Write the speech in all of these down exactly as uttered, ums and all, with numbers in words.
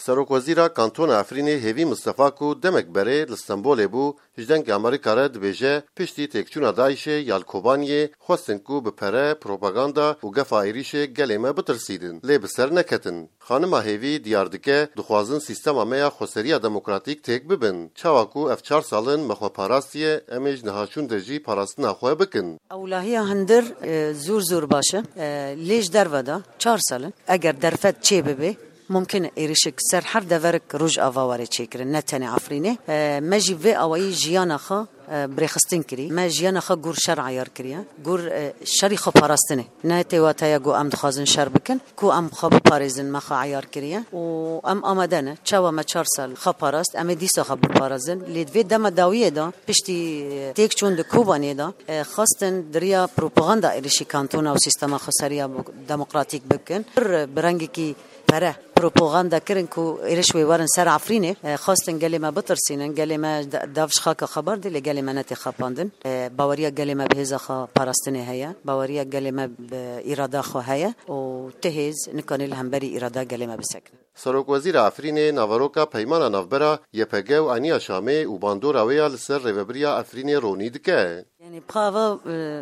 سروک وزیرا کانتون افرینی هیوی مصطفی کو دمک بره لستانبول بو هجدن امریکا را دبیجه پشتی تکچونا داعش یالکوبانی خواستن کو بپره پروپاگاندا و گفایریش گلیمه بترسیدن لی بسر نکتن. خانم هیوی دیار دکه دخوازن سیستم میا خسری دموکراتیک تک ببن چاواکو اف چهار سالن مخو پاراستیه امج نهاشون درجی پاراستن اخوه بکن. اولهی هندر زور زور باشه لیش در ودا چهار سالن اگر درفت چه ببه ممكن إيرشك سر هر دورك رج أفواري تشكر نتني عفرينه ما جي في أوي جيانا خا بريخستين كري ما جيانا خا جور شرع يار كريا جور شري خا باراستنه نهتي واتايا جو أم دخازن شر بكن كو أم خا باريزن ما خا عيار كريا و أم أمدنا تشوا ما تشارسل خا باراست أم ديسا خا بارازن ليد في دم داوية دا بشتي تيك چون دكوباني دا خاستن دريا بروباغندا إيرشي كانتونا و سيستما خسريا ديمقراطيك بكن برنگي كي بره پروپاگاندا کرن کو ایرش ویوارن سر عفرینه خواستن گلیمه بترسینن گلیمه دافش خاک خبر دی گلیمه نت خپاندن باوریا گلیمه بهزا خا پاراستنه هيا باوریا گلیمه اراده خو هيا او تهز نکانه همبری اراده گلیمه بسکن. سروک وزیر عفرینه ناواروکا پیمان نافبرا یپگه و انیا شامه و باندور اویا لسر ریوبریا عفرینه رونی دکه. يعني بخافا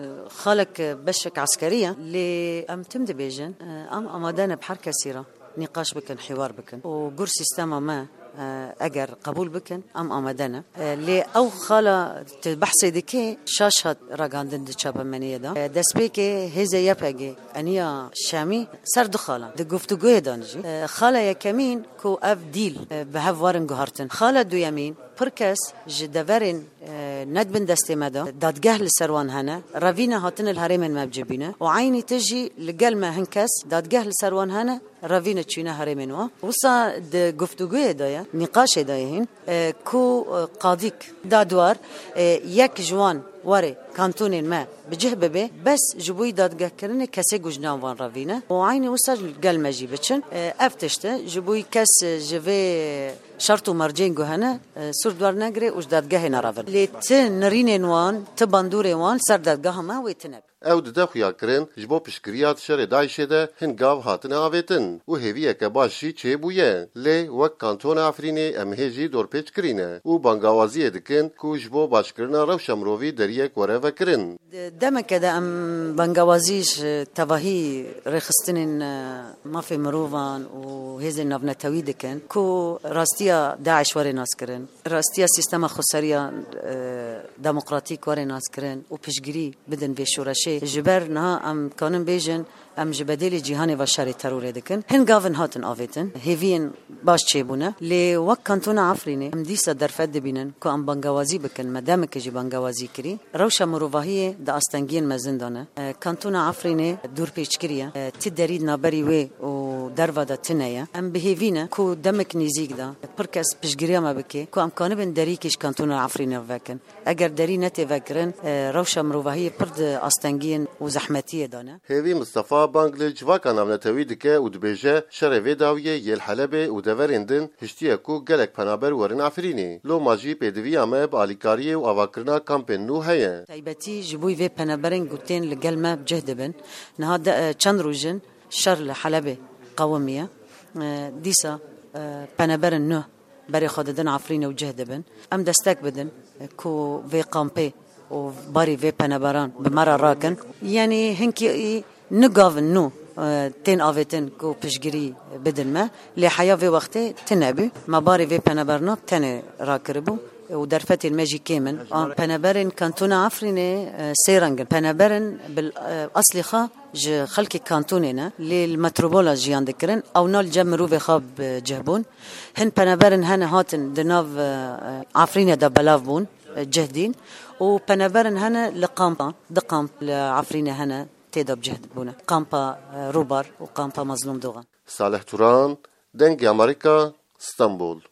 خالك بشك عسكرية اللي أم تمد بيجن أم أمادانا بحركة سيرة نقاش بكن حوار بكن وقر سيستما ما اگر قبول بکن ام آمدنه لی او خالا بحثی دکی شاشات راگاندن دچاب منیه دا دست بی که هزه یپگی انیا شامی سر دو خالا د گفتگوی دانجی خالا یکمین کو اف دیل به هفوارن گهارتن خالا دو یمین پرکس جدورن ندبن دستی مدا دادگاه لسروان هنه روینا هاتن الهرم مبجبینه و عینی تجی لقل ما هنکس دادگاه لسروان هنه روینا چینه هرمن و وصا د گفتگوی دایا نقاش دايهن كو قاضيك دادوار يك جوان واري كانتونين ما بجهبه به بس جبوي دادگاه کرنه کسی گجنان وان روینه و عینی وسا گل مجی بچن افتشته جبوي کس جوه شرط و مرجين گوهنه سردوار نگره وش دادگاه نراور لیت نرینن وان تباندور وان سر دادگاه ما ویتنب او دده خویا کرن جبو پشکریات شر دایشه ده هنگاو هاتن آویتن و هیویه که باشی چه بویه لی وک کانتون افرینه امهجی دور پیچ کرینه و بانگاوازی دکن که جبو باشکرنا رو شمروی دریک وره وکرن دم كده ام بنجوازيش تواهي رخصتين ما في مروفان وهذا النبنة تويد كان كو راستيا داعش وري ناس كرن راستيا سيستما خسريا ديمقراطيك وري ناس كرن وبشجري بدن بشورشي جبر نها ام كانن بيجن ام جبدل جهان و شر ترور دکن هنگاون هاتن آویتن هیوین باش چه بونه لی وقت کانتون عفرینه ام دیسا درفت بینن که ام بانگوازی بکن مدام که جی بانگوازی کری روش مروواهی دا استنگین مزندانه کانتون عفرینه دور پیچ کریه تی درید نابری و و دروادا تنیا ام بهیوینه کو دمک نیزیک دا پرکس پشگیریا ما بکی کو ام کانه بن دری کش کانتون عفرینه وکن اگر دری نتی وکرن روش مروواهی پرد استنگین و زحمتیه دانه هیوی مصطفی بانگلج واکان نامنتوی دکه و دبیجه شر ویداویه یل حلبه و دورندن هشتیه کو گلک پنابر ورن عفرینی لو ماجی پیدوی آمه با آلیکاریه و آواکرنا کامپن نو هیه تایبتی جبوی وی پنابرن گوتین لگل ما بجهد بن نها چند روزن شر لحلبه قومیه دیسا پنابرن نو برای خوددن عفرینه و جهد بن ام دستک بدن کو وی قامپه و باری وی پنابران بمرا راکن یعنی هنکی نقاف نو تين آفتن کو پشگیری بدن ما لحياة في وقته تنبي ما باري في بنابرنا تاني راكربو ودرفت الماجي كامن بنابرن كانتونا عفرينه سيرانجن بنابرن بالاصل خا ج خلق كانتوننا للمتروبولا جيان ذكرن او نال جمرو في خاب جهبون هن بنابرن هنا هاتن دناف عفرينه دا بلافبون جهدين وبنابرن هنا لقامبا دقامب عفرينه هنا تيدا بجهد بونا قامبا روبار وقامبا مظلوم دوغان صالح توران دنگ امریکا استانبول